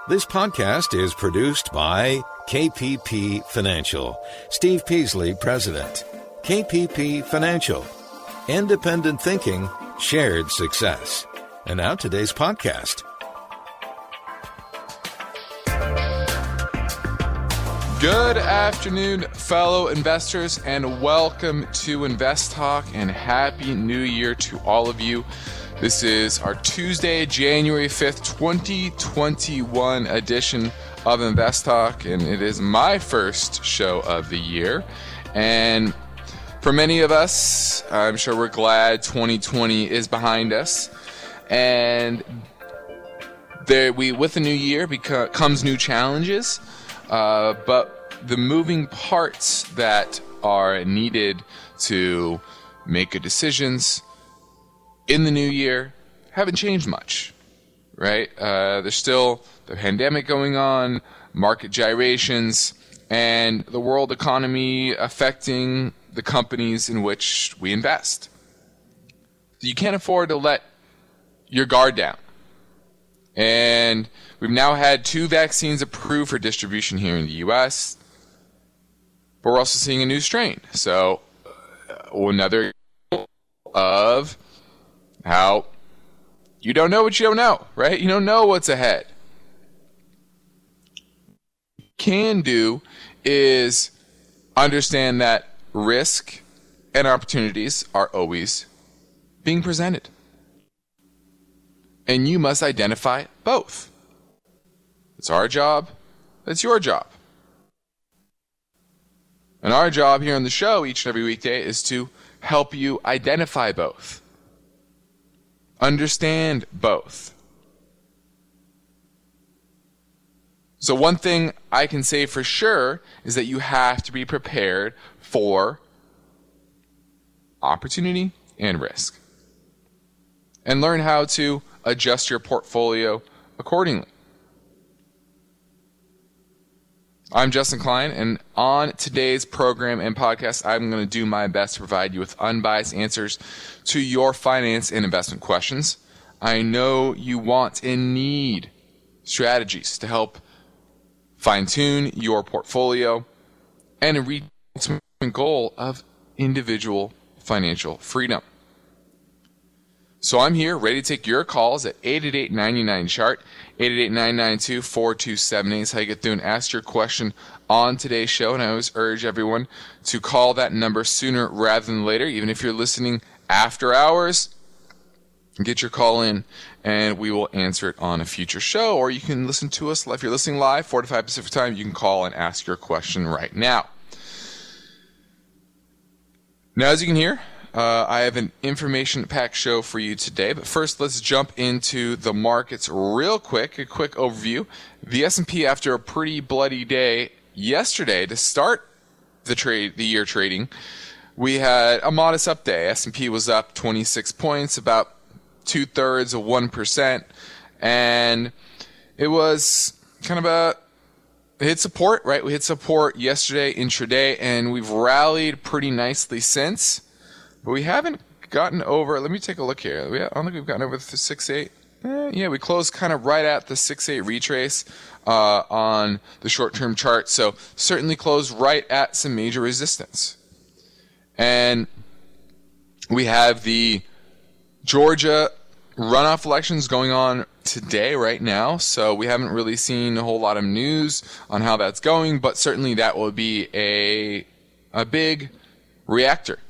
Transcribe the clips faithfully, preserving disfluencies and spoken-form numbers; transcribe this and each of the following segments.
This podcast is produced by K P P Financial. Steve Peasley, President. K P P Financial. Independent thinking, shared success. And now today's podcast. Good afternoon, fellow investors, and welcome to Invest Talk, and Happy New Year to all of you. This is our Tuesday, January fifth, twenty twenty-one edition of Invest Talk, and it is my first show of the year. And for many of us, I'm sure we're glad twenty twenty is behind us. And there, we with the new year beca- comes new challenges, uh, but the moving parts that are needed to make good decisions in the new year haven't changed much, right? Uh, there's still the pandemic going on, market gyrations, and the world economy affecting the companies in which we invest. You can't afford to let your guard down. And we've now had two vaccines approved for distribution here in the U S, but we're also seeing a new strain. So uh, another of how you don't know what you don't know, right? You don't know what's ahead. What you can do is understand that risk and opportunities are always being presented. And you must identify both. It's our job. It's your job. And our job here on the show each and every weekday is to help you identify both. Understand both. So one thing I can say for sure is that you have to be prepared for opportunity and risk. And learn how to adjust your portfolio accordingly. I'm Justin Klein, and on today's program and podcast, I'm going to do my best to provide you with unbiased answers to your finance and investment questions. I know you want and need strategies to help fine-tune your portfolio and reach the ultimate goal of individual financial freedom. So I'm here ready to take your calls at eight eight eight, nine nine, chart, eight eight eight, nine nine two, four two seven eight is how you get through and ask your question on today's show. And I always urge everyone to call that number sooner rather than later, even if you're listening after hours. Get your call in, and we will answer it on a future show. Or you can listen to us, if you're listening live, four to five Pacific time, you can call and ask your question right now. Now, as you can hear, Uh, I have an information-packed show for you today, but first let's jump into the markets real quick. A quick overview. The S and P, after a pretty bloody day yesterday to start the trade, the year trading, we had a modest up day. S and P was up twenty-six points, about two-thirds of one percent, and it was kind of a it hit support, right? We hit support yesterday intraday, and we've rallied pretty nicely since. But we haven't gotten over, let me take a look here. We, I don't think we've gotten over the six eight. Eh, yeah, we closed kind of right at the six eight retrace uh, on the short-term chart. So certainly closed right at some major resistance. And we have the Georgia runoff elections going on today, right now. So we haven't really seen a whole lot of news on how that's going, but certainly that will be a a big reactor.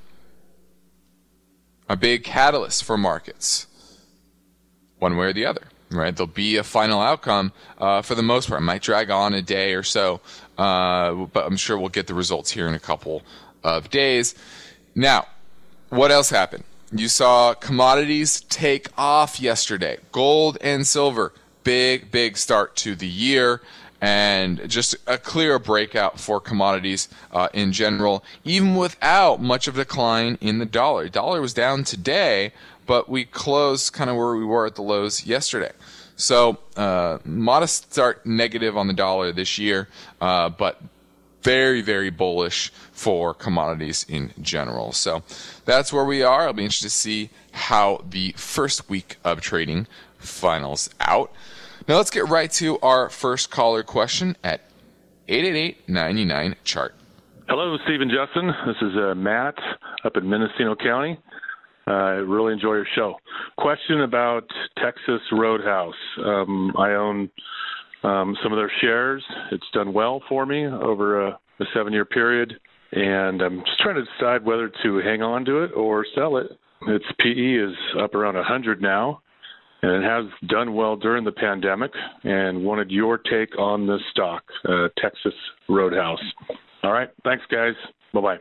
A big catalyst for markets, one way or the other, right? There'll be a final outcome uh, for the most part. It might drag on a day or so, uh, but I'm sure we'll get the results here in a couple of days. Now, what else happened? You saw commodities take off yesterday. Gold and silver, big, big start to the year. And just a clear breakout for commodities uh, in general, even without much of a decline in the dollar. The dollar was down today, but we closed kind of where we were at the lows yesterday. So uh, modest start negative on the dollar this year, uh, but very, very bullish for commodities in general. So that's where we are. I'll be interested to see how the first week of trading finals out. Now let's get right to our first caller question at eight eight eight, nine nine, chart. Hello, Steve and Justin. This is uh, Matt up in Mendocino County. Uh, I really enjoy your show. Question about Texas Roadhouse. Um, I own um, some of their shares. It's done well for me over a, a seven-year period, and I'm just trying to decide whether to hang on to it or sell it. Its P E is up around one hundred now, and it has done well during the pandemic, and wanted your take on this stock, uh, Texas Roadhouse. All right. Thanks, guys. Bye-bye.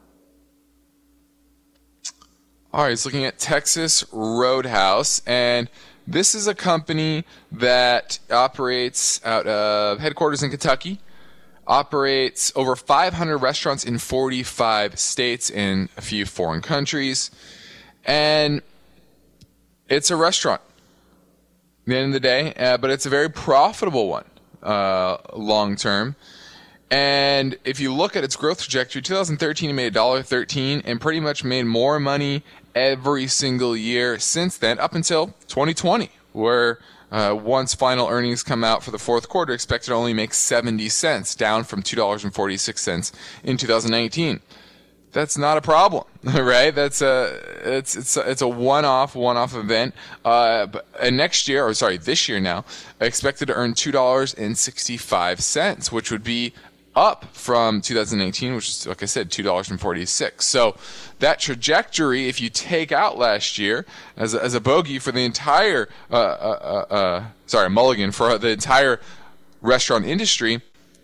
All right, it's looking at Texas Roadhouse, and this is a company that operates out of headquarters in Kentucky, operates over five hundred restaurants in forty-five states and a few foreign countries, and it's a restaurant at the end of the day, uh, but it's a very profitable one uh, long term. And if you look at its growth trajectory, two thousand thirteen it made one dollar thirteen and pretty much made more money every single year since then, up until twenty twenty, where uh, once final earnings come out for the fourth quarter, expected to only make seventy cents, down from two dollars and forty-six cents in two thousand nineteen. That's not a problem, right? That's a it's it's a, it's a one-off one-off event. Uh, and next year, or sorry, this year now, expected to earn two dollars and sixty-five cents, which would be up from two thousand eighteen, which is, like I said, two dollars and forty-six cents. So that trajectory, if you take out last year as a, as a bogey for the entire, uh, uh, uh, uh, sorry, mulligan for the entire restaurant industry,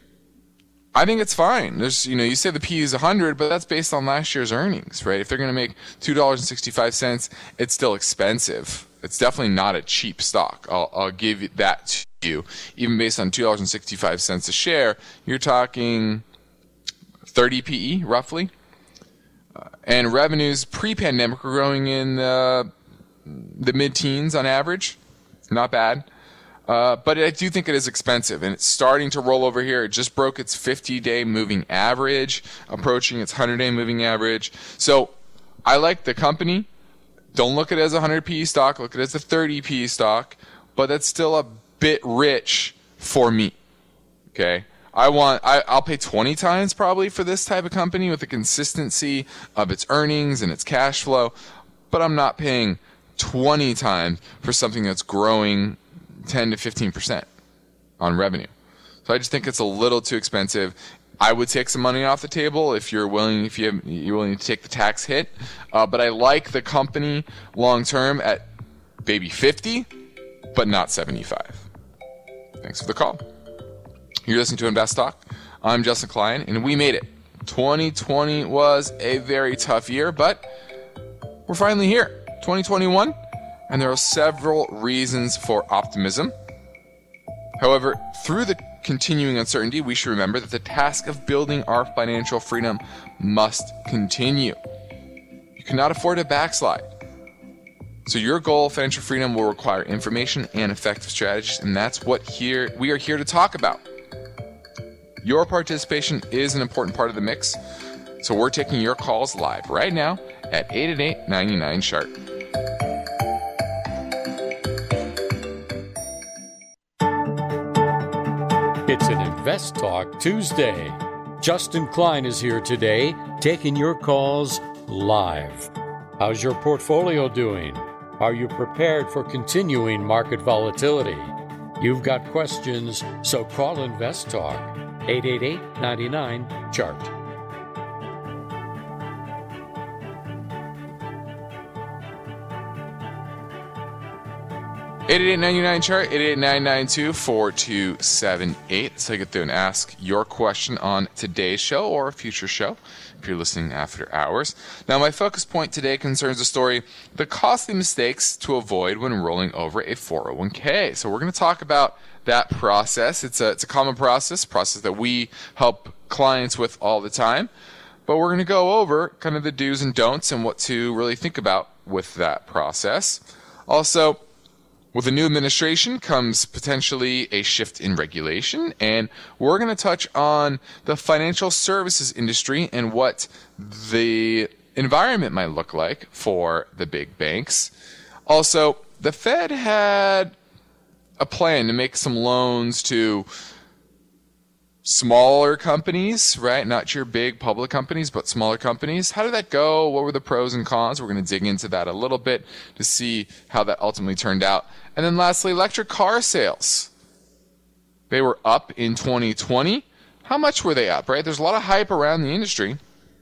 I think it's fine. There's, you know, you say the P is one hundred, but that's based on last year's earnings, right? If they're going to make two dollars and sixty-five cents, it's still expensive. It's definitely not a cheap stock. I'll, I'll give you that to you. Even based on two dollars and sixty-five cents a share, you're talking thirty P E, roughly. Uh, and revenues pre-pandemic were growing in uh, the mid-teens on average. Not bad. Uh, but I do think it is expensive, and it's starting to roll over here. It just broke its fifty-day moving average, approaching its one hundred-day moving average. So I like the company. Don't look at it as a one hundred P E stock. Look at it as a thirty P E stock. But that's still a bit rich for me. Okay? I want, I, I'll pay twenty times probably for this type of company with the consistency of its earnings and its cash flow. But I'm not paying twenty times for something that's growing ten to fifteen percent on revenue. So I just think it's a little too expensive. I would take some money off the table if you're willing, if you have, you're willing to take the tax hit. Uh, but I like the company long term at maybe fifty, but not seventy-five. Thanks for the call. You're listening to Invest Talk. I'm Justin Klein, and we made it. twenty twenty was a very tough year, but we're finally here. twenty twenty-one. And there are several reasons for optimism. However, through the continuing uncertainty, we should remember that the task of building our financial freedom must continue. You cannot afford to backslide. So your goal of financial freedom will require information and effective strategies, and that's what here we are here to talk about. Your participation is an important part of the mix, so we're taking your calls live right now at eight eight eight, nine nine, chart. It's an Invest Talk Tuesday. Justin Klein is here today, taking your calls live. How's your portfolio doing? Are you prepared for continuing market volatility? You've got questions, so call Invest Talk. eight eight eight, nine nine, chart. eight eight eight, nine nine, chart, eight eight eight, nine nine two, four two seven eight. So get through and ask your question on today's show or a future show if you're listening after hours. Now, my focus point today concerns a story, the costly mistakes to avoid when rolling over a four oh one k. So we're going to talk about that process. It's a, it's a common process, process that we help clients with all the time. But we're going to go over kind of the do's and don'ts and what to really think about with that process. Also, with the new administration comes potentially a shift in regulation, and we're going to touch on the financial services industry and what the environment might look like for the big banks. Also, the Fed had a plan to make some loans to smaller companies, right? Not your big public companies, but smaller companies. How did that go? What were the pros and cons? We're going to dig into that a little bit to see how that ultimately turned out. And then lastly, electric car sales. They were up in twenty twenty. How much were they up, right? There's a lot of hype around the industry.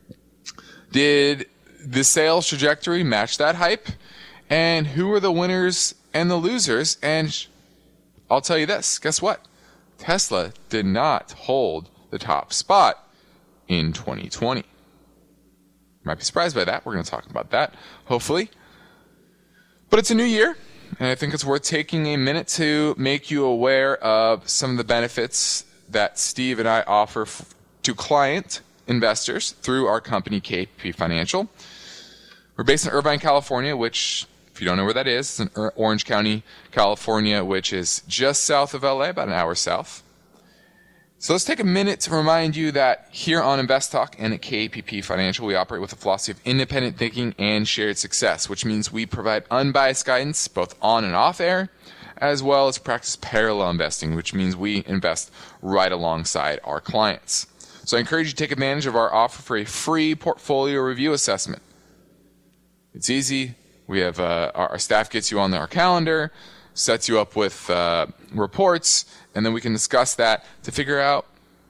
Did the sales trajectory match that hype? And who were the winners and the losers? And I'll tell you this, guess what? Tesla did not hold the top spot in twenty twenty. Might be surprised by that. We're going to talk about that, hopefully. But it's a new year, and I think it's worth taking a minute to make you aware of some of the benefits that Steve and I offer f- to client investors through our company, K P P Financial. We're based in Irvine, California, which, if you don't know where that is, it's in Orange County, California, which is just south of L A, about an hour south. So let's take a minute to remind you that here on Invest Talk and at K P P Financial, we operate with a philosophy of independent thinking and shared success, which means we provide unbiased guidance both on and off air, as well as practice parallel investing, which means we invest right alongside our clients. So I encourage you to take advantage of our offer for a free portfolio review assessment. It's easy. We have uh, our, our staff gets you on our calendar, sets you up with uh, reports, and then we can discuss that to figure out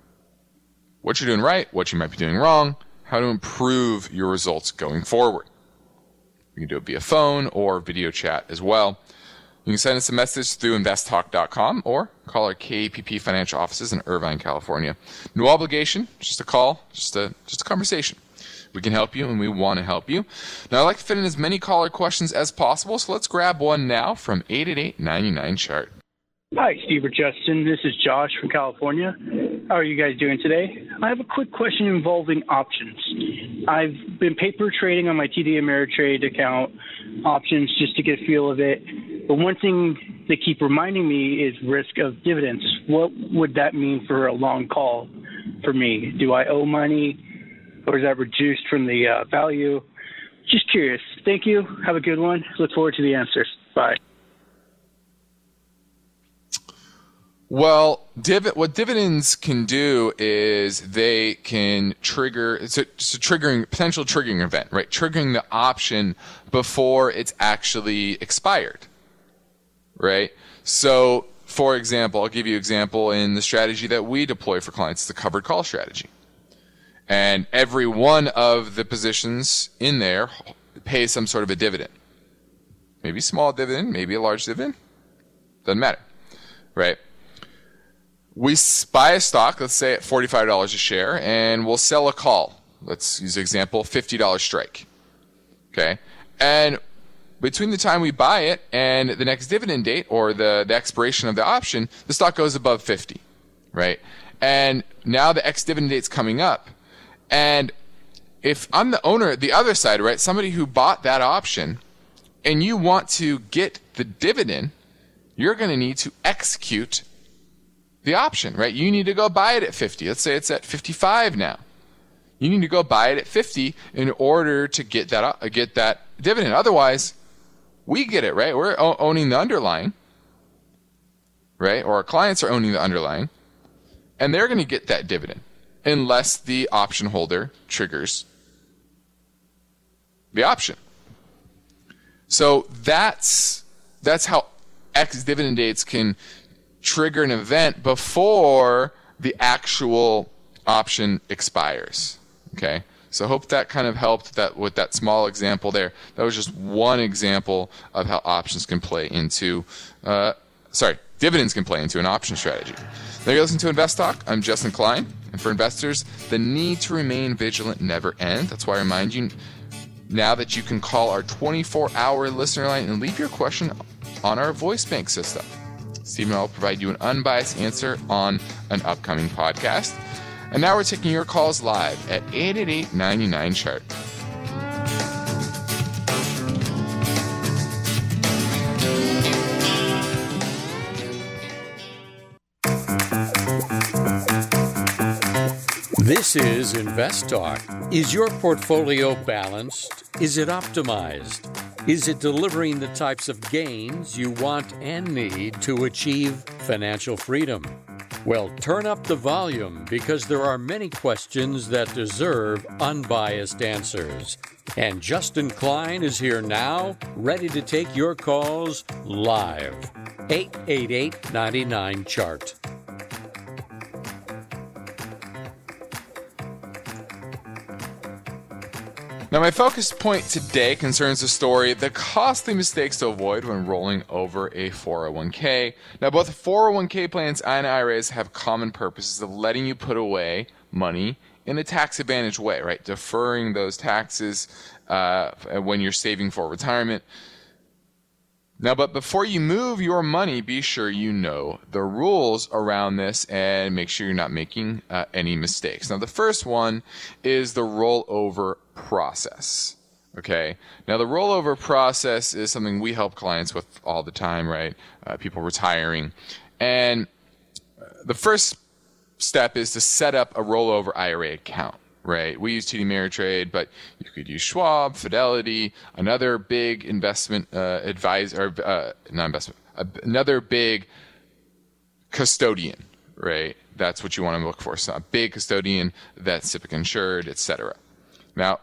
what you're doing right, what you might be doing wrong, how to improve your results going forward. You can do it via phone or video chat as well. You can send us a message through invest talk dot com or call our K P P Financial offices in Irvine, California. No obligation, just a call, just a just a conversation. We can help you, and we want to help you. Now, I'd like to fit in as many caller questions as possible, so let's grab one now from eight eight eight, nine nine, chart. Hi, Steve or Justin. This is Josh from California. How are you guys doing today? I have a quick question involving options. I've been paper trading on my T D Ameritrade account, options, just to get a feel of it. But one thing they keep reminding me is risk of dividends. What would that mean for a long call for me? Do I owe money? Or is that reduced from the uh, value? Just curious. Thank you. Have a good one. Look forward to the answers. Bye. Well, div- what dividends can do is they can trigger, it's a, it's a triggering, potential triggering event, right? Triggering the option before it's actually expired, right? So, for example, I'll give you an example in the strategy that we deploy for clients, the covered call strategy. And every one of the positions in there pays some sort of a dividend. Maybe a small dividend, maybe a large dividend. Doesn't matter, right? We buy a stock, let's say at forty-five dollars a share, and we'll sell a call. Let's use an example, fifty dollars strike. Okay? And between the time we buy it and the next dividend date or the, the expiration of the option, the stock goes above fifty, right? And now the ex-dividend date's coming up. And if I'm the owner, the other side, right, somebody who bought that option, and you want to get the dividend, you're going to need to execute the option, right? You need to go buy it at fifty. Let's say it's at fifty-five now. You need to go buy it at fifty in order to get that uh, get that dividend. Otherwise, we get it, right? We're o- owning the underlying, right? Or our clients are owning the underlying, and they're going to get that dividend unless the option holder triggers the option. So that's that's how ex-dividend dates can trigger an event before the actual option expires. Okay? So I hope that kind of helped that with that small example there. That was just one example of how options can play into, uh, sorry, dividends can play into an option strategy. Now you're listening to Invest Talk. I'm Justin Klein. And for investors, the need to remain vigilant never ends. That's why I remind you now that you can call our twenty-four hour listener line and leave your question on our voice bank system. Steve and I will provide you an unbiased answer on an upcoming podcast. And now we're taking your calls live at eight eight eight, nine nine, chart. This is Invest Talk. Is your portfolio balanced? Is it optimized? Is it delivering the types of gains you want and need to achieve financial freedom? Well, turn up the volume because there are many questions that deserve unbiased answers. And Justin Klein is here now, ready to take your calls live. eight eight eight, nine nine, C H A R T. Now, my focus point today concerns the story, the costly mistakes to avoid when rolling over a four oh one k. Now, both four oh one k plans and I R As have common purposes of letting you put away money in a tax-advantaged way, right? Deferring those taxes uh, when you're saving for retirement. Now, but before you move your money, be sure you know the rules around this and make sure you're not making uh, any mistakes. Now, the first one is the rollover process. Okay. Now, the rollover process is something we help clients with all the time, right? Uh, people retiring. And the first step is to set up a rollover I R A account. Right. We use T D Ameritrade, but you could use Schwab, Fidelity, another big investment uh, advisor, uh, not investment, uh, another big custodian, right? That's what you want to look for. So a big custodian that's SIPC insured, et cetera. Now,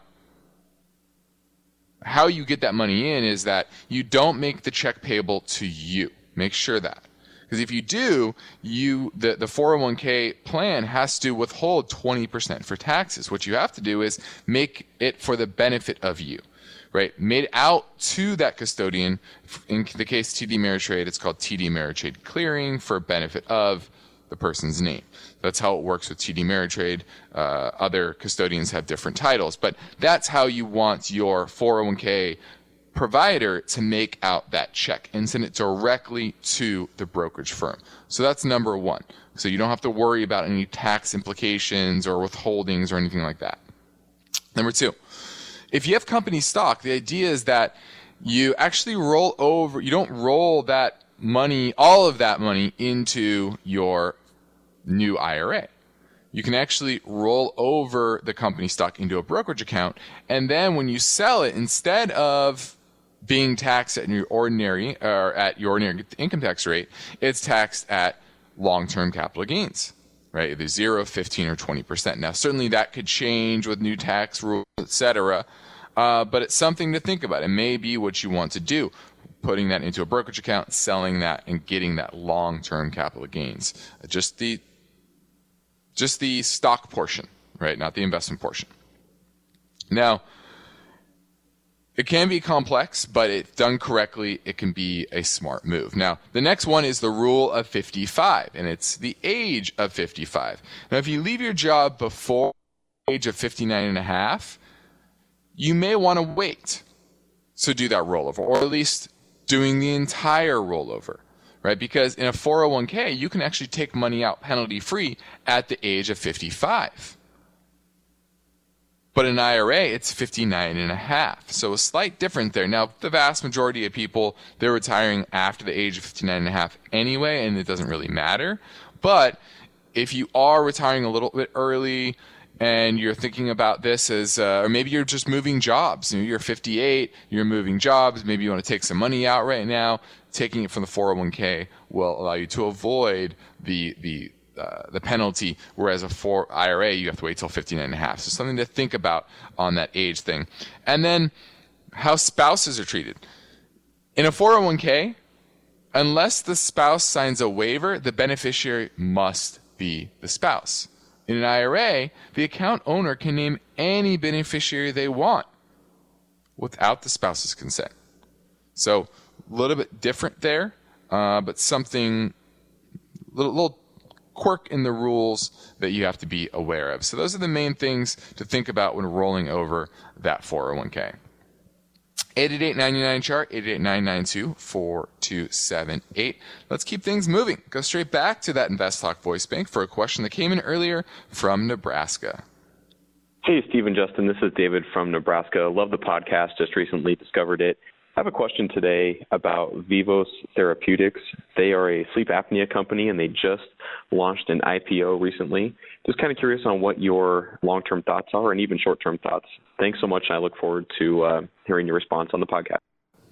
how you get that money in is that you don't make the check payable to you. Make sure that. Because if you do, you the, the four oh one k plan has to withhold twenty percent for taxes. What you have to do is make it for the benefit of you, right? Made out to that custodian. In the case of T D Ameritrade, it's called T D Ameritrade Clearing for benefit of the person's name. That's how it works with T D Ameritrade. Uh, other custodians have different titles, but that's how you want your four oh one k provider to make out that check and send it directly to the brokerage firm. So that's number one. So you don't have to worry about any tax implications or withholdings or anything like that. Number two, if you have company stock, the idea is that you actually roll over, you don't roll that money, all of that money into your new I R A. You can actually roll over the company stock into a brokerage account, and then when you sell it, instead of being taxed at your ordinary or at your ordinary income tax rate, it's taxed at long-term capital gains, right? Either zero, fifteen, or twenty percent. Now, certainly that could change with new tax rules, et cetera, uh, but it's something to think about. It may be what you want to do, putting that into a brokerage account, selling that, and getting that long-term capital gains. Just the just the stock portion, right? Not the investment portion. Now, it can be complex, but if done correctly, it can be a smart move. Now, the next one is the rule of fifty-five, and it's the age of fifty-five. Now, if you leave your job before the age of fifty-nine and a half, you may want to wait to do that rollover, or at least doing the entire rollover, right? Because in a four oh one k, you can actually take money out penalty-free at the age of fifty-five. But in an I R A, it's fifty-nine and a half. So a slight difference there. Now, the vast majority of people, they're retiring after the age of fifty-nine and a half anyway, and it doesn't really matter. But if you are retiring a little bit early and you're thinking about this as, uh, or maybe you're just moving jobs. You know, you're fifty-eight, you're moving jobs, maybe you want to take some money out right now, taking it from the four oh one k will allow you to avoid the the Uh, the penalty, whereas a four I R A, you have to wait till fifty-nine and a half. So something to think about on that age thing. And then how spouses are treated. In a four oh one k, unless the spouse signs a waiver, the beneficiary must be the spouse. In an I R A, the account owner can name any beneficiary they want without the spouse's consent. So a little bit different there, uh, but something little little quirk in the rules that you have to be aware of. So those are the main things to think about when rolling over that four oh one k. eight eight eight, nine nine, C H A R T, eight eight eight, nine nine two, four two seven eight. Let's keep things moving. Go straight back to that Invest Talk voice bank for a question that came in earlier from Nebraska. Hey, Steve and Justin. This is David from Nebraska. Love the podcast. Just recently discovered it. I have a question today about Vivos Therapeutics. They are a sleep apnea company, and they just launched an I P O recently. Just kind of curious on what your long-term thoughts are and even short-term thoughts. Thanks so much, and I look forward to uh, hearing your response on the podcast.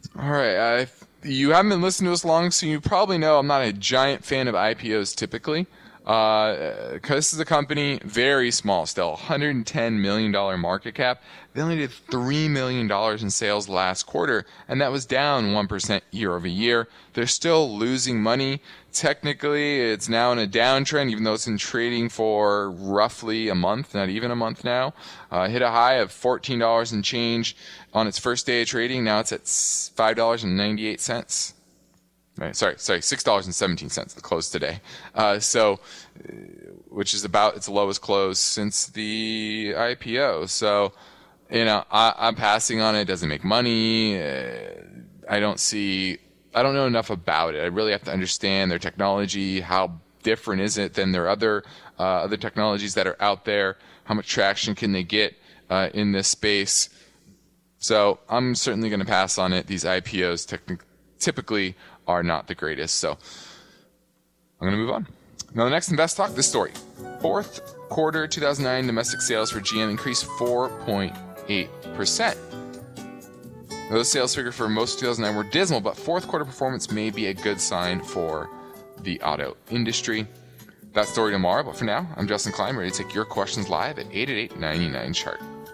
All right. I, you haven't been listening to us long, so you probably know I'm not a giant fan of I P Os typically. Uh, this is a company, very small still, one hundred ten million dollars market cap. They only did three million dollars in sales last quarter, and that was down one percent year over year. They're still losing money. Technically, it's now in a downtrend, even though it's been trading for roughly a month, not even a month now. Uh, hit a high of fourteen dollars and change on its first day of trading. Now it's at five dollars and ninety-eight cents. Right, sorry, sorry, six dollars and seventeen cents, the close today. Uh, so, which is about its lowest close since the I P O. So, you know, I, I'm passing on it. It doesn't make money. Uh, I don't see, I don't know enough about it. I really have to understand their technology. How different is it than their other uh, other technologies that are out there? How much traction can they get uh, in this space? So, I'm certainly going to pass on it. These I P Os technically typically are not the greatest. So I'm going to move on. Now, the next Invest Talk, this story. Fourth quarter two thousand nine domestic sales for G M increased four point eight percent. Those sales figures for most of two thousand nine were dismal, but fourth quarter performance may be a good sign for the auto industry. That story tomorrow, but for now, I'm Justin Klein, ready to take your questions live at eight eight eight, nine nine, chart.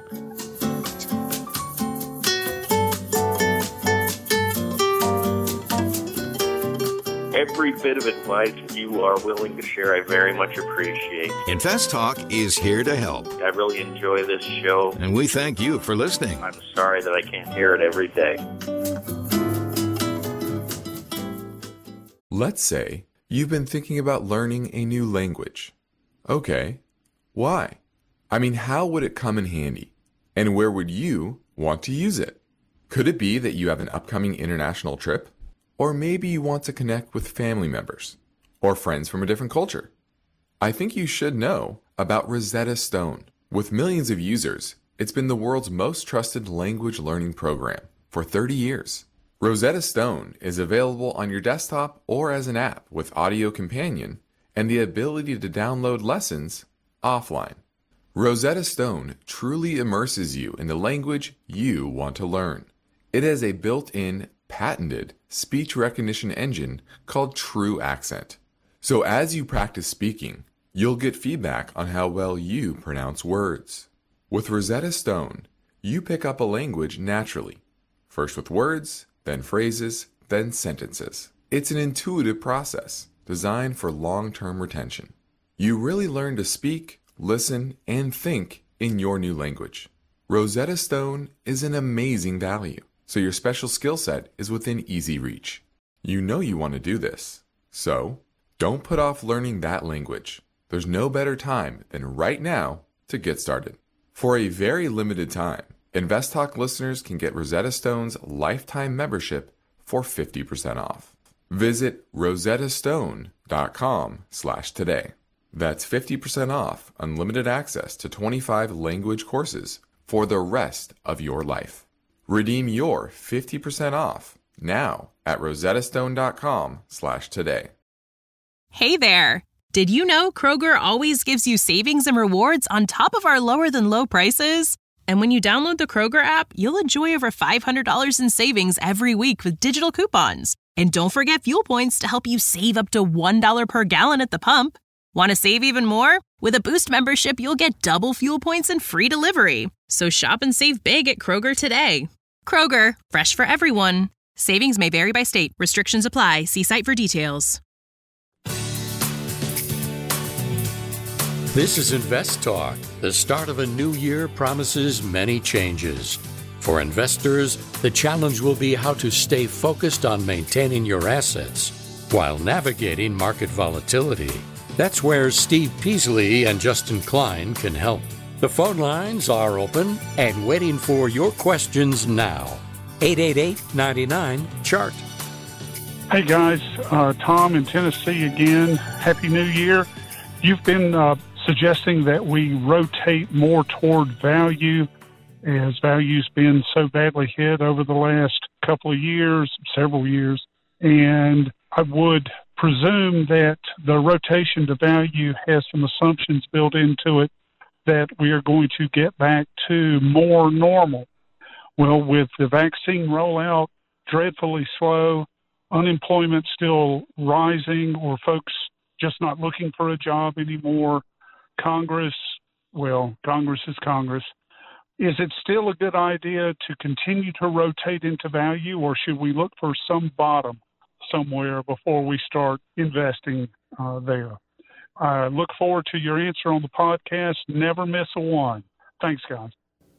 Every bit of advice you are willing to share, I very much appreciate. Invest Talk is here to help. I really enjoy this show. And we thank you for listening. I'm sorry that I can't hear it every day. Let's say you've been thinking about learning a new language. Okay, why? I mean, how would it come in handy? And where would you want to use it? Could it be that you have an upcoming international trip? Or maybe you want to connect with family members or friends from a different culture. I think you should know about Rosetta Stone. With millions of users, it's been the world's most trusted language learning program for thirty years. Rosetta Stone is available on your desktop or as an app with Audio Companion and the ability to download lessons offline. Rosetta Stone truly immerses you in the language you want to learn. It has a built-in, patented speech recognition engine called True Accent. So as you practice speaking, you'll get feedback on how well you pronounce words. With Rosetta Stone, you pick up a language naturally, first with words, then phrases, then sentences. It's an intuitive process designed for long-term retention. You really learn to speak, listen, and think in your new language. Rosetta Stone is an amazing value, so your special skill set is within easy reach. You know you want to do this, so don't put off learning that language. There's no better time than right now to get started. For a very limited time, InvestTalk listeners can get Rosetta Stone's lifetime membership for fifty percent off. Visit rosettastone.com slash today. That's fifty percent off unlimited access to twenty-five language courses for the rest of your life. Redeem your fifty percent off now at rosettastone.com slash today. Hey there! Did you know Kroger always gives you savings and rewards on top of our lower than low prices? And when you download the Kroger app, you'll enjoy over five hundred dollars in savings every week with digital coupons. And don't forget fuel points to help you save up to one dollar per gallon at the pump. Want to save even more? With a Boost membership, you'll get double fuel points and free delivery. So shop and save big at Kroger today. Kroger, fresh for everyone. Savings may vary by state. Restrictions apply. See site for details. This is Invest Talk. The start of a new year promises many changes. For investors, the challenge will be how to stay focused on maintaining your assets while navigating market volatility. That's where Steve Peasley and Justin Klein can help. The phone lines are open and waiting for your questions now. eight eight eight, nine nine, chart. Hey guys, uh, Tom in Tennessee again. Happy New Year. You've been uh, suggesting that we rotate more toward value as value's been so badly hit over the last couple of years, several years. And I would presume that the rotation to value has some assumptions built into it that we are going to get back to more normal. Well, with the vaccine rollout dreadfully slow, unemployment still rising, or folks just not looking for a job anymore. Congress, well, Congress is Congress. Is it still a good idea to continue to rotate into value, or should we look for some bottom somewhere before we start investing uh, there? I look forward to your answer on the podcast. Never miss a one. Thanks, guys.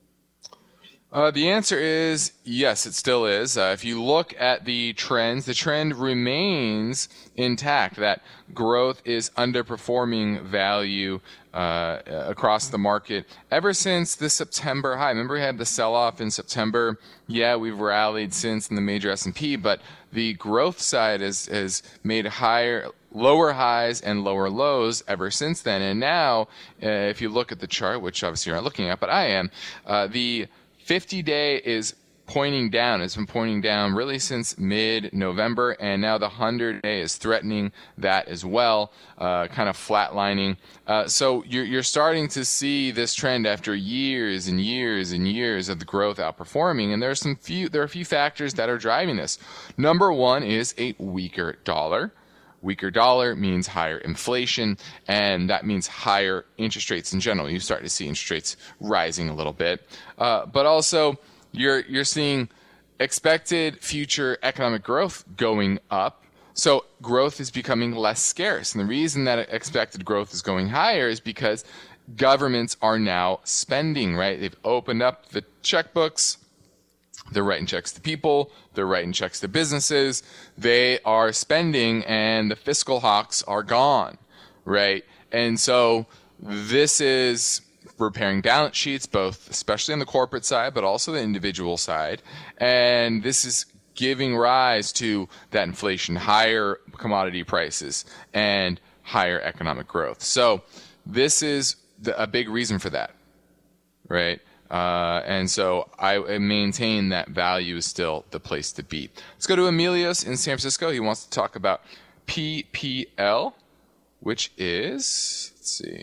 Uh, the answer is yes, it still is. Uh, if you look at the trends, the trend remains intact, that growth is underperforming value uh, across the market ever since the September high. Remember we had the sell-off in September? Yeah, we've rallied since in the major S and P, but the growth side has, has made higher, lower highs and lower lows ever since then. And now, uh, if you look at the chart, which obviously you're not looking at, but I am, uh, the fifty-day is pointing down. It's been pointing down really since mid-November, and now the hundred-day is threatening that as well, uh, kind of flatlining. Uh, so you're, you're starting to see this trend after years and years and years of the growth outperforming, and there are some few there are a few factors that are driving this. Number one is a weaker dollar. Weaker dollar means higher inflation, and that means higher interest rates in general. You start to see interest rates rising a little bit. Uh, but also, you're you're seeing expected future economic growth going up. So growth is becoming less scarce. And the reason that expected growth is going higher is because governments are now spending, right? They've opened up the checkbooks. They're writing checks to people. They're writing checks to businesses. They are spending, and the fiscal hawks are gone, right? And so this is repairing balance sheets, both especially on the corporate side, but also the individual side. And this is giving rise to that inflation, higher commodity prices, and higher economic growth. So this is the, a big reason for that, right? Uh, and so I maintain that value is still the place to be. Let's go to Emilios in San Francisco. He wants to talk about P P L, which is, let's see,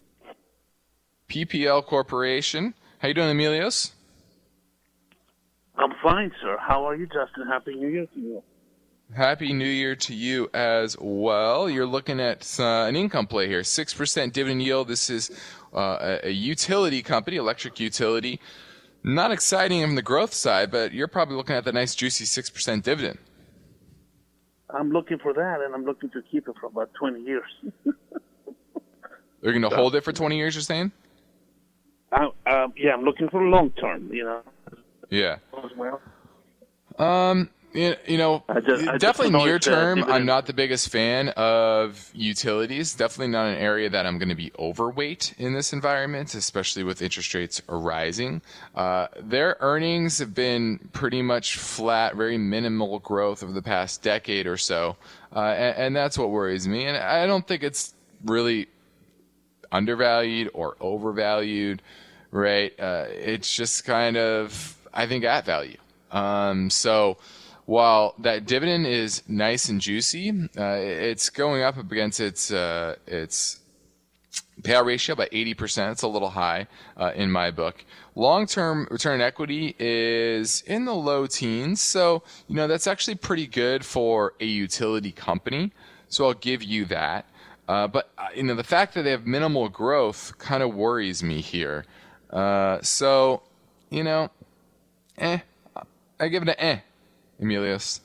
P P L Corporation. How you doing, Emilios? I'm fine, sir. How are you, Justin? Happy New Year to you. Happy New Year to you as well. You're looking at uh, an income play here, six percent dividend yield. This is uh, a, a utility company, electric utility. Not exciting from the growth side, but you're probably looking at the nice, juicy six percent dividend. I'm looking for that, and I'm looking to keep it for about twenty years. You're going to so, hold it for twenty years, you're saying? I, uh, yeah, I'm looking for long term, you know. Yeah. As well. Um... You, you know, I just, I definitely near term, I'm not the biggest fan of utilities. Definitely not an area that I'm going to be overweight in this environment, especially with interest rates rising. Uh, their earnings have been pretty much flat, very minimal growth over the past decade or so. Uh, and, and that's what worries me. And I don't think it's really undervalued or overvalued, right? Uh, it's just kind of, I think, at value. Um, so... While that dividend is nice and juicy, uh, it's going up against its uh, its payout ratio by eighty percent. It's a little high uh, in my book. Long-term return on equity is in the low teens, so you know that's actually pretty good for a utility company. So I'll give you that. Uh, but uh, you know the fact that they have minimal growth kind of worries me here. Uh, so you know, eh, I give it an eh. Emilios.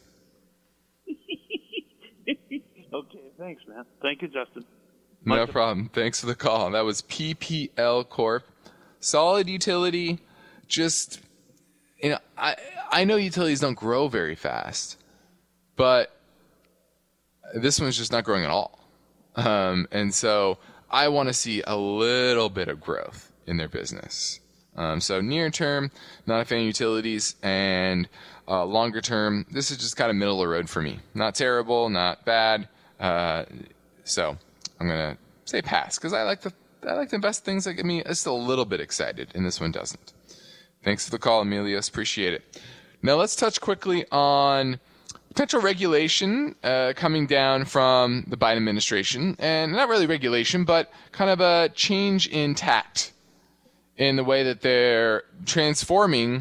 Okay, thanks, man. Thank you, Justin. No Much problem. Thanks for the call. That was P P L Corp. Solid utility. Just, you know, I I know utilities don't grow very fast, but this one's just not growing at all. Um, and so I want to see a little bit of growth in their business. Um, so near term, not a fan of utilities, and uh, longer term, this is just kind of middle of the road for me. Not terrible, not bad. Uh, so I'm gonna say pass because I like the I like to invest things that get me just a little bit excited, and this one doesn't. Thanks for the call, Emilios. Appreciate it. Now let's touch quickly on potential regulation uh, coming down from the Biden administration, and not really regulation, but kind of a change in tact in the way that they're transforming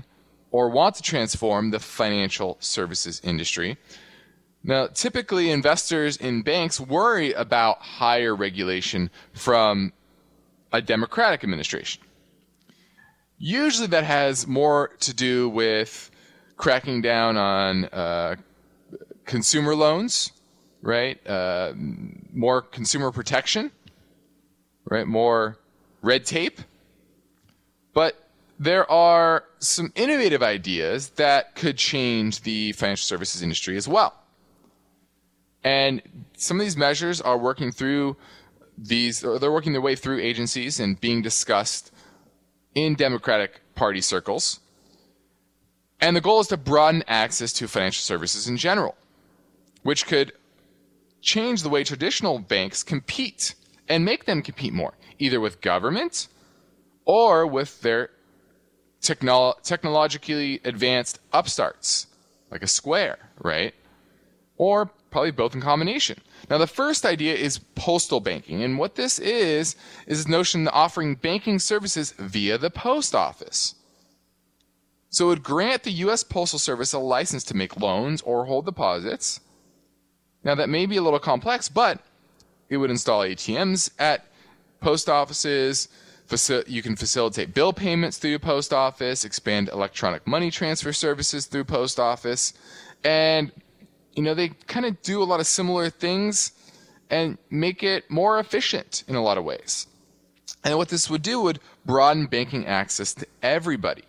or want to transform the financial services industry. Now, typically investors in banks worry about higher regulation from a Democratic administration. Usually that has more to do with cracking down on uh, consumer loans, right? Uh, more consumer protection, right? More red tape. But there are some innovative ideas that could change the financial services industry as well. And some of these measures are working through these, or they're working their way through agencies and being discussed in Democratic Party circles. And the goal is to broaden access to financial services in general, which could change the way traditional banks compete and make them compete more, either with government or with their technolo- technologically advanced upstarts, like a Square, right? Or probably both in combination. Now, the first idea is postal banking. And what this is, is this notion of offering banking services via the post office. So it would grant the U S Postal Service a license to make loans or hold deposits. Now, that may be a little complex, but it would install A T Ms at post offices. Faci- you can facilitate bill payments through the post office, expand electronic money transfer services through post office. And you know, they kind of do a lot of similar things and make it more efficient in a lot of ways. And what this would do would broaden banking access to everybody.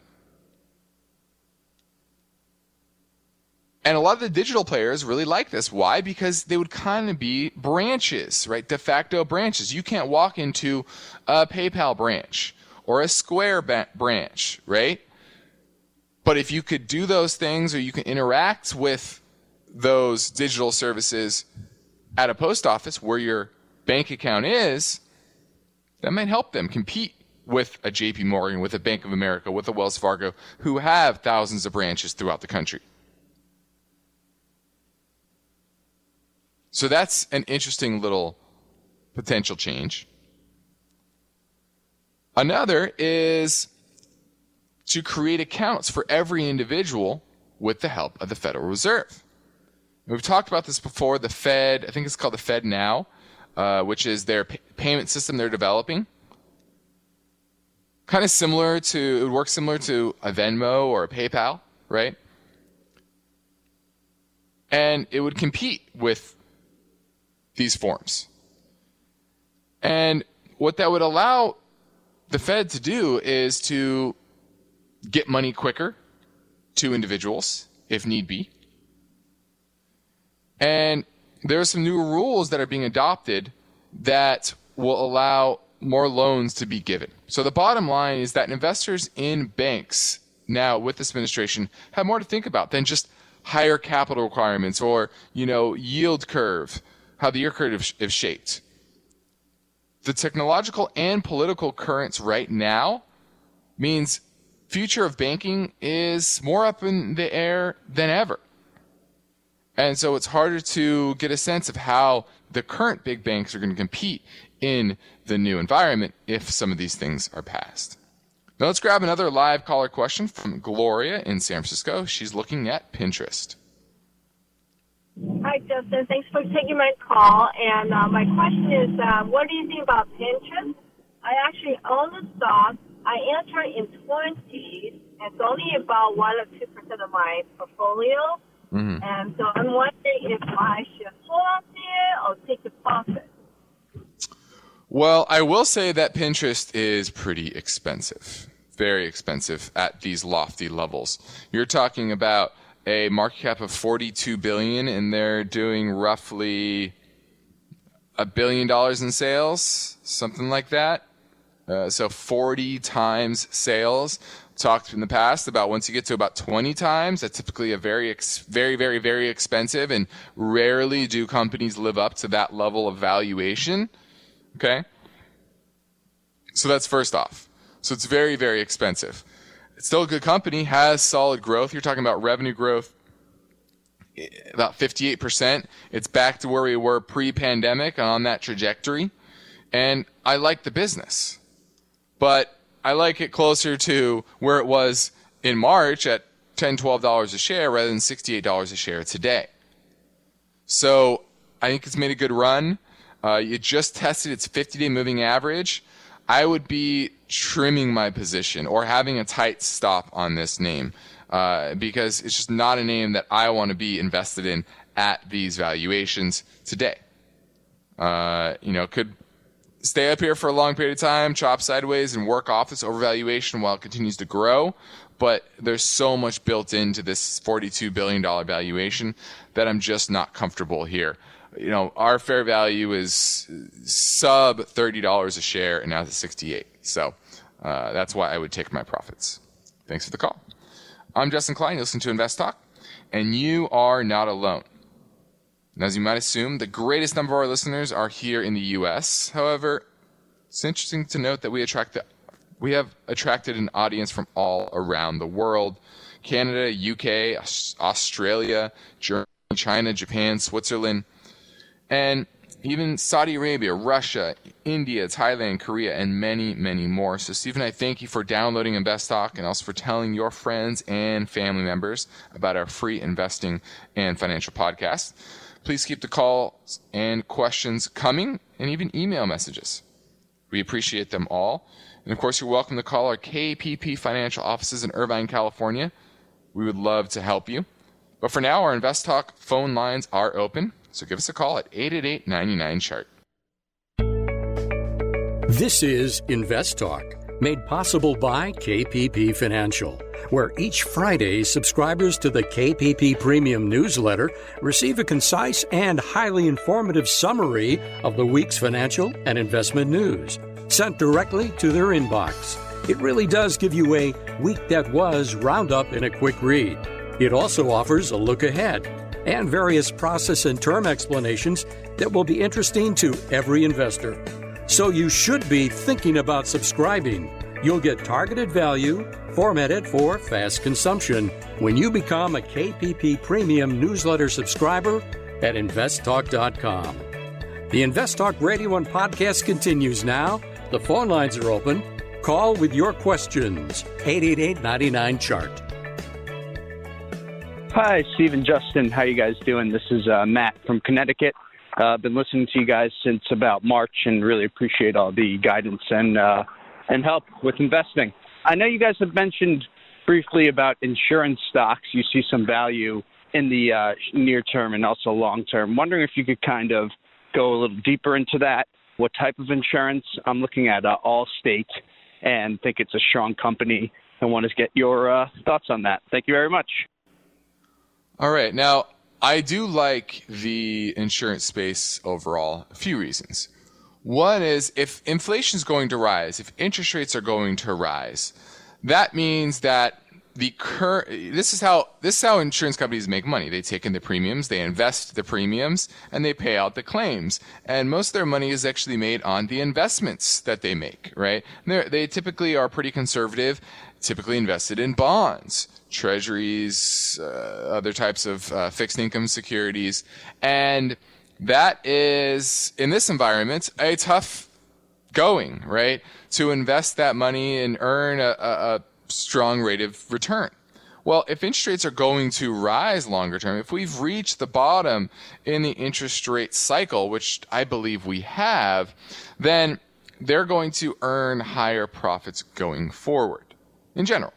And a lot of the digital players really like this. Why? Because they would kind of be branches, right? De facto branches. You can't walk into a PayPal branch or a Square ba- branch, right? But if you could do those things, or you can interact with those digital services at a post office where your bank account is, that might help them compete with a J P Morgan, with a Bank of America, with a Wells Fargo, who have thousands of branches throughout the country. So that's an interesting little potential change. Another is to create accounts for every individual with the help of the Federal Reserve. We've talked about this before. The Fed, I think it's called the Fed Now, uh, which is their p- payment system they're developing. Kind of similar to, it would work similar to a Venmo or a PayPal, right? And it would compete with these forms. And what that would allow the Fed to do is to get money quicker to individuals, if need be. And there are some new rules that are being adopted that will allow more loans to be given. So the bottom line is that investors in banks now with this administration have more to think about than just higher capital requirements or, you know, yield curve, how the yield curve is shaped. The technological and political currents right now means future of banking is more up in the air than ever. And so it's harder to get a sense of how the current big banks are going to compete in the new environment if some of these things are passed. Now let's grab another live caller question from Gloria in San Francisco. She's looking at Pinterest. Hi, Justin. Thanks for taking my call. And uh, my question is, uh, what do you think about Pinterest? I actually own the stock. I entered in twenties. It's only about one or two percent of my portfolio. Mm-hmm. And so I'm wondering if I should hold on to it or take the profit. Well, I will say that Pinterest is pretty expensive, very expensive at these lofty levels. You're talking about a market cap of forty-two billion dollars, and they're doing roughly a billion dollars in sales, something like that. Uh, so forty times sales. Talked in the past about once you get to about twenty times, that's typically a very, ex- very, very, very expensive, and rarely do companies live up to that level of valuation. Okay? So that's first off. So it's very, very expensive. It's still a good company, has solid growth. You're talking about revenue growth, about fifty-eight percent. It's back to where we were pre-pandemic on that trajectory. And I like the business. But I like it closer to where it was in March at ten dollars, twelve dollars a share rather than sixty-eight dollars a share today. So I think it's made a good run. Uh, it just tested its fifty-day moving average. I would be trimming my position or having a tight stop on this name uh, because it's just not a name that I want to be invested in at these valuations today. Uh, you know, could stay up here for a long period of time, chop sideways, and work off this overvaluation while it continues to grow. But there's so much built into this forty-two billion dollars valuation that I'm just not comfortable here. You know, our fair value is sub thirty dollars a share, and now it's at sixty-eight. So uh, that's why I would take my profits. Thanks for the call. I'm Justin Klein. You listen to Invest Talk, and you are not alone. And as you might assume, the greatest number of our listeners are here in the U S. However, it's interesting to note that we attract the, we have attracted an audience from all around the world: Canada, U K, Australia, Germany, China, Japan, Switzerland, and even Saudi Arabia, Russia, India, Thailand, Korea, and many, many more. So, Stephen, I thank you for downloading Invest Talk and also for telling your friends and family members about our free investing and financial podcast. Please keep the calls and questions coming, and even email messages. We appreciate them all. And, of course, you're welcome to call our K P P Financial offices in Irvine, California. We would love to help you. But for now, our Invest Talk phone lines are open. So give us a call at eight eight eight, nine nine, chart. This is Invest Talk, made possible by K P P Financial, where each Friday subscribers to the K P P Premium newsletter receive a concise and highly informative summary of the week's financial and investment news, sent directly to their inbox. It really does give you a week that was roundup in a quick read. It also offers a look ahead and various process and term explanations that will be interesting to every investor. So you should be thinking about subscribing. You'll get targeted value formatted for fast consumption when you become a K P P Premium newsletter subscriber at invest talk dot com. The Invest Talk Radio and podcast continues now. The phone lines are open. Call with your questions. eight eight eight, nine nine, chart. Hi, Steve and Justin. How you guys doing? This is uh, Matt from Connecticut. I've uh, been listening to you guys since about March and really appreciate all the guidance and uh, and help with investing. I know you guys have mentioned briefly about insurance stocks. You see some value in the uh, near term and also long term. Wondering if you could kind of go a little deeper into that. What type of insurance? I'm looking at uh, Allstate and think it's a strong company and want to get your uh, thoughts on that. Thank you very much. All right. Now, I do like the insurance space overall. A few reasons. One is if inflation is going to rise, if interest rates are going to rise, that means that the cur- this is how this is how insurance companies make money. They take in the premiums, they invest the premiums, and they pay out the claims. And most of their money is actually made on the investments that they make, right? They're, they typically are pretty conservative, typically invested in bonds, treasuries, uh, other types of uh, fixed income securities. And that is, in this environment, a tough going, right? To invest that money and earn a, a, a strong rate of return. Well, if interest rates are going to rise longer term, if we've reached the bottom in the interest rate cycle, which I believe we have, then they're going to earn higher profits going forward in general.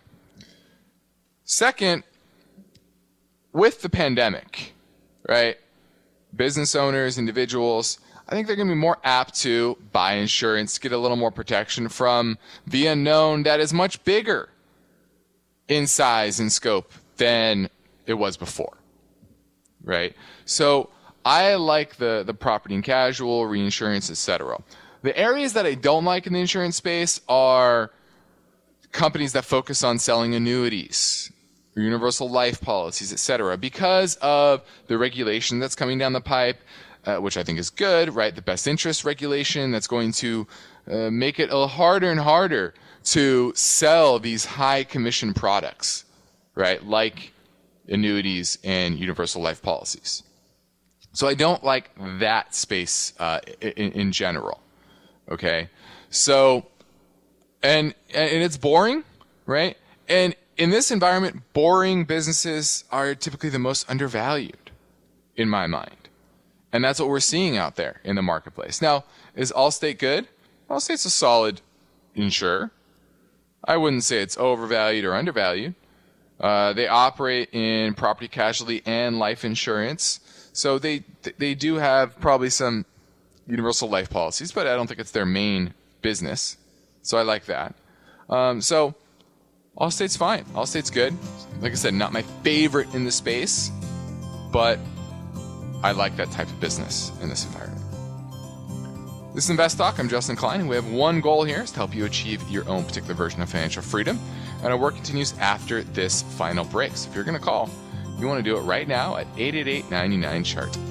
Second, with the pandemic, right, business owners, individuals, I think they're going to be more apt to buy insurance, get a little more protection from the unknown that is much bigger in size and scope than it was before, right? So I like the, the property and casual, reinsurance, et cetera. The areas that I don't like in the insurance space are companies that focus on selling annuities, universal life policies, et cetera, because of the regulation that's coming down the pipe, uh, which I think is good, right? The best interest regulation that's going to uh, make it a little harder and harder to sell these high commission products, right? Like annuities and universal life policies. So I don't like that space uh, in, in general. Okay. So, and, and it's boring, right? And in this environment, boring businesses are typically the most undervalued, in my mind. And that's what we're seeing out there in the marketplace. Now, is Allstate good? Allstate's a solid insurer. I wouldn't say it's overvalued or undervalued. Uh, they operate in property casualty and life insurance. So they they do have probably some universal life policies, but I don't think it's their main business. So I like that. Um, so Allstate's fine. Allstate's good. Like I said, not my favorite in the space, but I like that type of business in this environment. This is Invest Talk. I'm Justin Klein, and we have one goal here is to help you achieve your own particular version of financial freedom. And our work continues after this final break. So if you're going to call, you want to do it right now at eight eight eight, nine nine, C H A R T.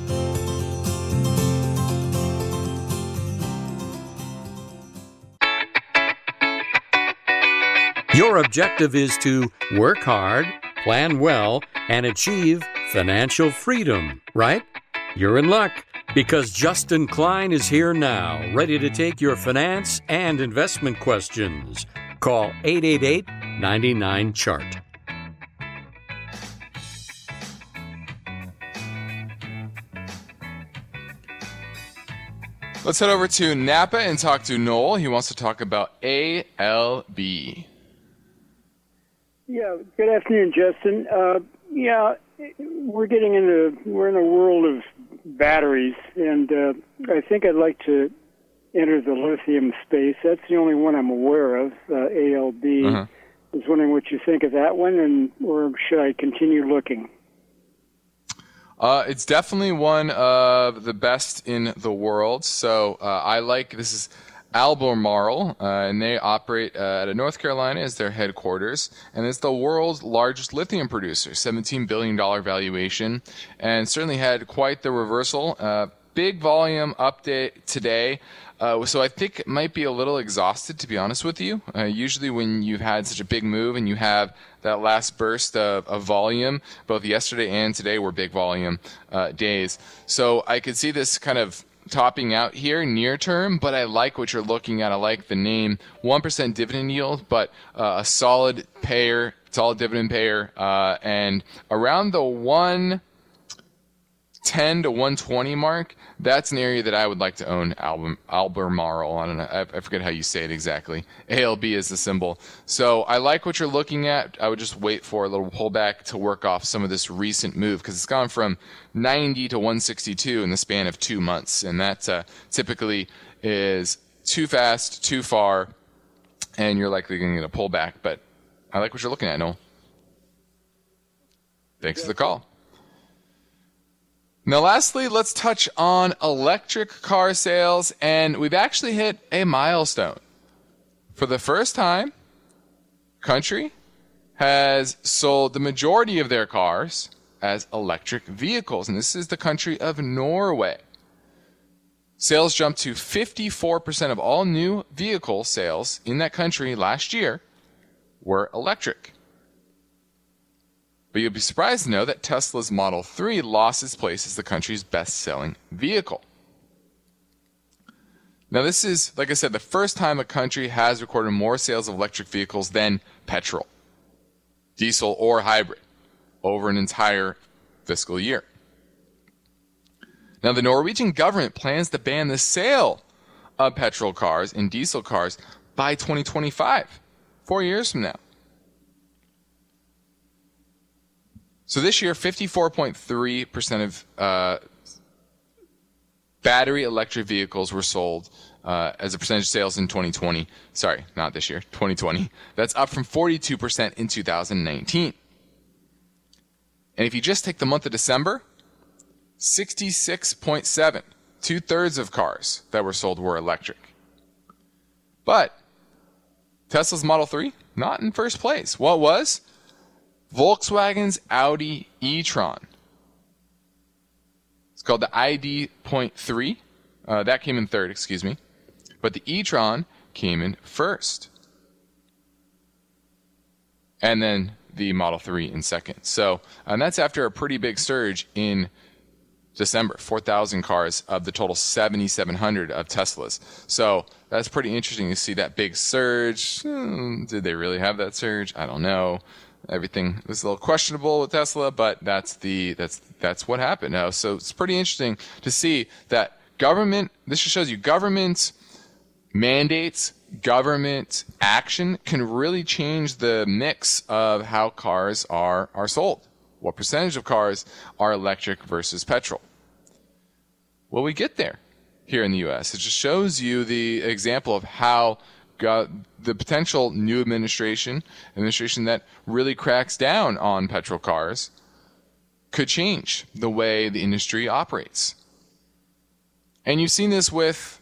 Your objective is to work hard, plan well, and achieve financial freedom, right? You're in luck, because Justin Klein is here now, ready to take your finance and investment questions. Call eight eight eight, nine nine, C H A R T. Let's head over to Napa and talk to Noel. He wants to talk about A L B. Yeah, good afternoon, Justin. Uh, yeah, we're getting into, we're in a world of batteries, and uh, I think I'd like to enter the lithium space. That's the only one I'm aware of, uh, A L B. Uh-huh. I was wondering what you think of that one, and or should I continue looking? Uh, it's definitely one of the best in the world. So uh, I like, this is Albemarle, uh, and they operate uh, out of North Carolina as their headquarters, and it's the world's largest lithium producer, seventeen billion dollars valuation, and certainly had quite the reversal. Uh, big volume update today. Uh, so I think it might be a little exhausted, to be honest with you. Uh, usually when you've had such a big move and you have that last burst of, of volume, both yesterday and today were big volume uh, days. So I could see this kind of topping out here near term, but I like what you're looking at. I like the name. one percent dividend yield, but uh, a solid payer, solid dividend payer, uh, and around the one ten to one twenty mark, that's an area that I would like to own. Alber, Albemarle, I don't know, I, I forget how you say it exactly. A L B is the symbol. So I like what you're looking at. I would just wait for a little pullback to work off some of this recent move, because it's gone from ninety to one sixty-two in the span of two months, and that uh, typically is too fast, too far, and you're likely going to get a pullback. But I like what you're looking at, Noel. Thanks for the call. Now, lastly, let's touch on electric car sales, and we've actually hit a milestone. For the first time, country has sold the majority of their cars as electric vehicles, and this is the country of Norway. Sales jumped to fifty-four percent of all new vehicle sales in that country last year were electric. But you'll be surprised to know that Tesla's Model three lost its place as the country's best-selling vehicle. Now, this is, like I said, the first time a country has recorded more sales of electric vehicles than petrol, diesel, or hybrid over an entire fiscal year. Now, the Norwegian government plans to ban the sale of petrol cars and diesel cars by twenty twenty-five, four years from now. So this year, fifty-four point three percent of uh, battery electric vehicles were sold uh, as a percentage of sales in twenty twenty. Sorry, not this year, twenty twenty. That's up from forty-two percent in two thousand nineteen. And if you just take the month of December, sixty-six point seven, two-thirds of cars that were sold were electric. But Tesla's Model three, not in first place. What was? Volkswagen's Audi e-tron. It's called the I D point three. Uh, that came in third, excuse me. But the e-tron came in first. And then the Model three in second. So, and that's after a pretty big surge in December. four thousand cars of the total seventy-seven hundred of Teslas. So that's pretty interesting to see that big surge. Hmm, did they really have that surge? I don't know. Everything was a little questionable with Tesla, but that's the that's that's what happened now. So it's pretty interesting to see that government, this just shows you government mandates, government action can really change the mix of how cars are are sold. What percentage of cars are electric versus petrol? Will we get there here in the U S? It just shows you the example of how God, the potential new administration, administration that really cracks down on petrol cars, could change the way the industry operates. And you've seen this with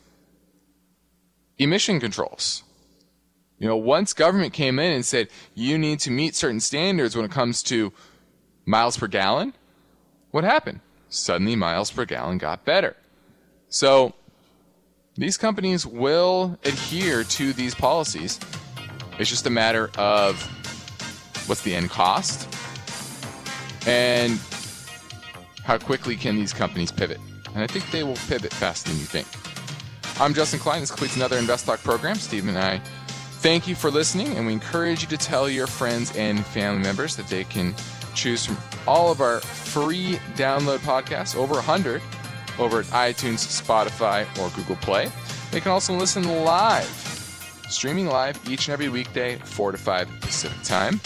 emission controls. You know, once government came in and said, you need to meet certain standards when it comes to miles per gallon, what happened? Suddenly miles per gallon got better. So these companies will adhere to these policies. It's just a matter of what's the end cost and how quickly can these companies pivot. And I think they will pivot faster than you think. I'm Justin Klein. This completes another Invest Talk program. Steve and I thank you for listening, and we encourage you to tell your friends and family members that they can choose from all of our free download podcasts, over one hundred, over at iTunes, Spotify, or Google Play. They can also listen live, streaming live each and every weekday, four to five Pacific time.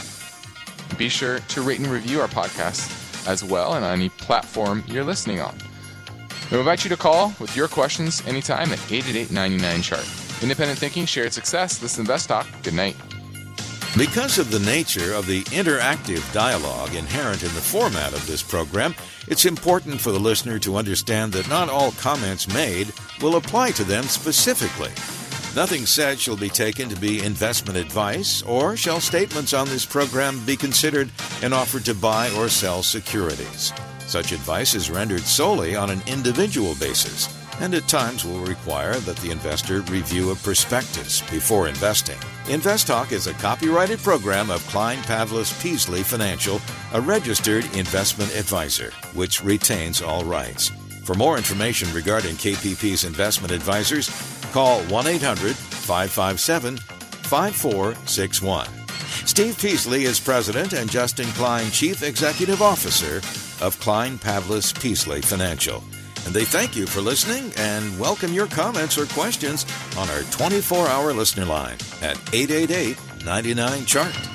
Be sure to rate and review our podcast as well and on any platform you're listening on. We invite you to call with your questions anytime at eight eight eight, nine nine, chart. Independent thinking, shared success. This is Invest Talk. Good night. Because of the nature of the interactive dialogue inherent in the format of this program, it's important for the listener to understand that not all comments made will apply to them specifically. Nothing said shall be taken to be investment advice, or shall statements on this program be considered an offer to buy or sell securities. Such advice is rendered solely on an individual basis, and at times will require that the investor review a prospectus before investing. Invest Talk is a copyrighted program of Klein Pavlis Peasley Financial, a registered investment advisor, which retains all rights. For more information regarding K P P's investment advisors, call one eight hundred, five five seven, five four six one. Steve Peasley is president and Justin Klein chief executive officer of Klein Pavlis Peasley Financial. And they thank you for listening and welcome your comments or questions on our twenty-four hour listener line at eight eight eight, nine nine, chart.